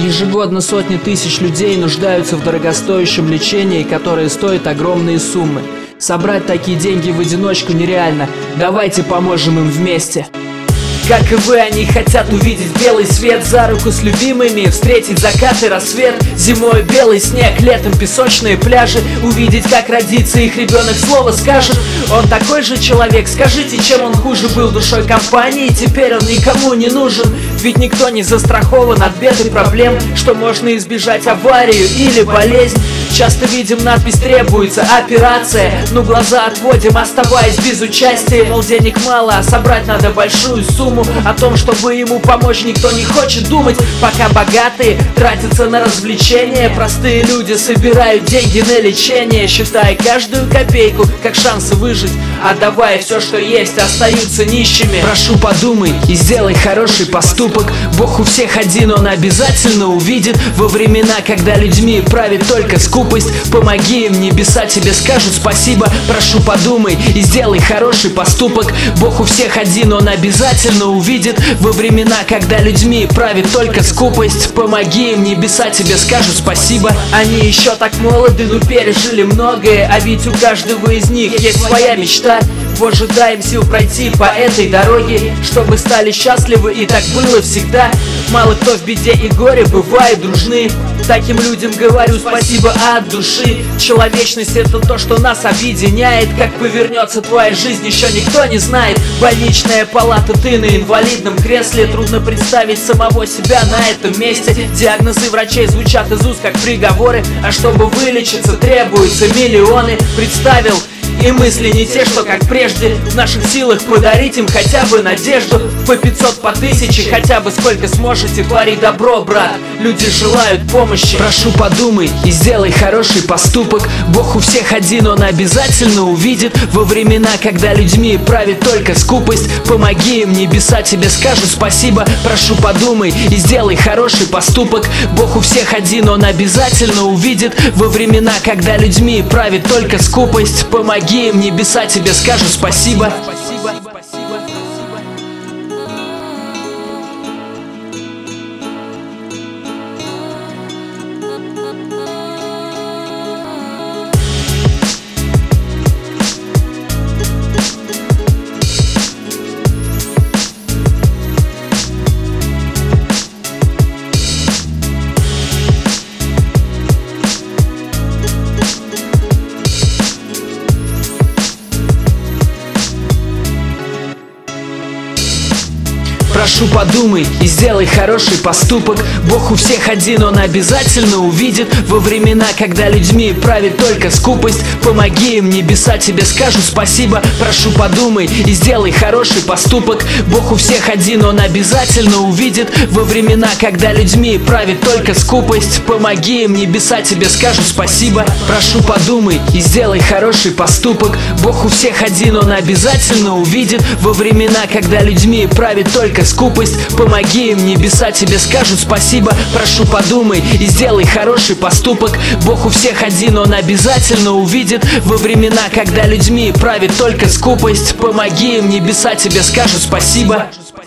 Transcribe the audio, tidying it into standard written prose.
Ежегодно сотни тысяч людей нуждаются в дорогостоящем лечении, которое стоит огромные суммы. Собрать такие деньги в одиночку нереально. Давайте поможем им вместе. Как и вы, они хотят увидеть белый свет, за руку с любимыми, встретить закат и рассвет. Зимой белый снег, летом песочные пляжи, увидеть, как родится их ребенок, слово скажет. Он такой же человек, скажите, чем он хуже был душой компании, теперь он никому не нужен. Ведь никто не застрахован от бед и проблем, что можно избежать аварию или болезнь. Часто видим надпись «Требуется операция», но глаза отводим, оставаясь без участия. Мол, денег мало, а собрать надо большую сумму. О том, чтобы ему помочь, никто не хочет думать. Пока богатые тратятся на развлечения, простые люди собирают деньги на лечение, считая каждую копейку как шансы выжить, отдавая все, что есть, остаются нищими. Прошу, подумай и сделай хороший поступок. Бог у всех один, он обязательно увидит. Во времена, когда людьми правит только скупость, помоги им, небеса тебе скажут спасибо. Прошу, подумай и сделай хороший поступок. Бог у всех один, он обязательно увидит. Во времена, когда людьми правит только скупость, помоги им, небеса тебе скажут спасибо. Они еще так молоды, но пережили многое, а ведь у каждого из них есть своя мечта. Боже, дай им сил пройти по этой дороге, чтобы стали счастливы, и так было всегда. Мало кто в беде и горе бывает дружны. Таким людям говорю спасибо от души. Человечность — это то, что нас объединяет. Как повернется твоя жизнь, еще никто не знает. Больничная палата, ты на инвалидном кресле. Трудно представить самого себя на этом месте. Диагнозы врачей звучат из уст как приговоры, а чтобы вылечиться, требуются миллионы. Представил, и мысли не те, что как прежде. В наших силах подарить им хотя бы надежду. По 500, по 1000, хотя бы сколько сможете. Твори добро, брат, люди желают помощи. Прошу, подумай и сделай хороший поступок. Бог у всех один, он обязательно увидит. Во времена, когда людьми правит только скупость, помоги им, небеса тебе скажут спасибо. Прошу, подумай и сделай хороший поступок. Бог у всех один, он обязательно увидит. Во времена, когда людьми правит только скупость, помоги им, небеса тебе скажут спасибо. Прошу, подумай и сделай хороший поступок. Бог у всех один, он обязательно увидит. Во времена, когда людьми правит только скупость, помоги им, небеса тебе скажут спасибо. Прошу, подумай и сделай хороший поступок. Бог у всех один, он обязательно увидит. Во времена, когда людьми правит только скупость, помоги им, небеса тебе скажут спасибо. Прошу, подумай и сделай хороший поступок. Бог у всех один, он обязательно увидит. Во времена, когда людьми правит только скупость, помоги им, небеса тебе скажут спасибо. Прошу, подумай и сделай хороший поступок. Бог у всех один, он обязательно увидит. Во времена, когда людьми правит только скупость, помоги им, небеса тебе скажут спасибо.